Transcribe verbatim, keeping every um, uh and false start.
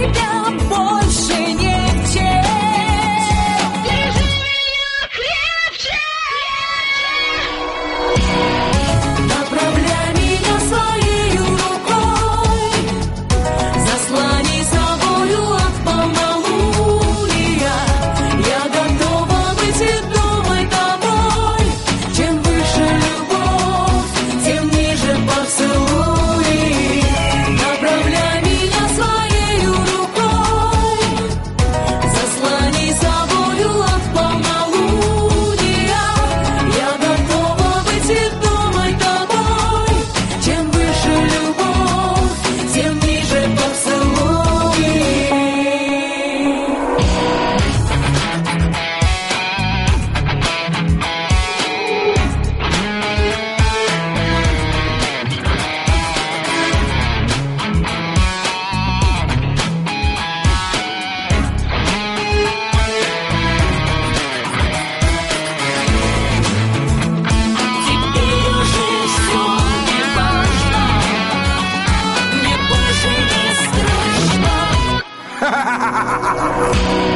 тебя больше не в честь. Держи меня крепче. Направляй меня своей рукой, заслони собою от полнолуния. Я готова быть ведомой тобой. Чем выше любовь, тем ниже поцелуи. Направляй меня своей рукой, заслони собою от полнолуния. Я готова быть ведомой тобой. Чем выше любовь, тем ниже поцелуи. Теперь уже все не важно, мне больше не страшно.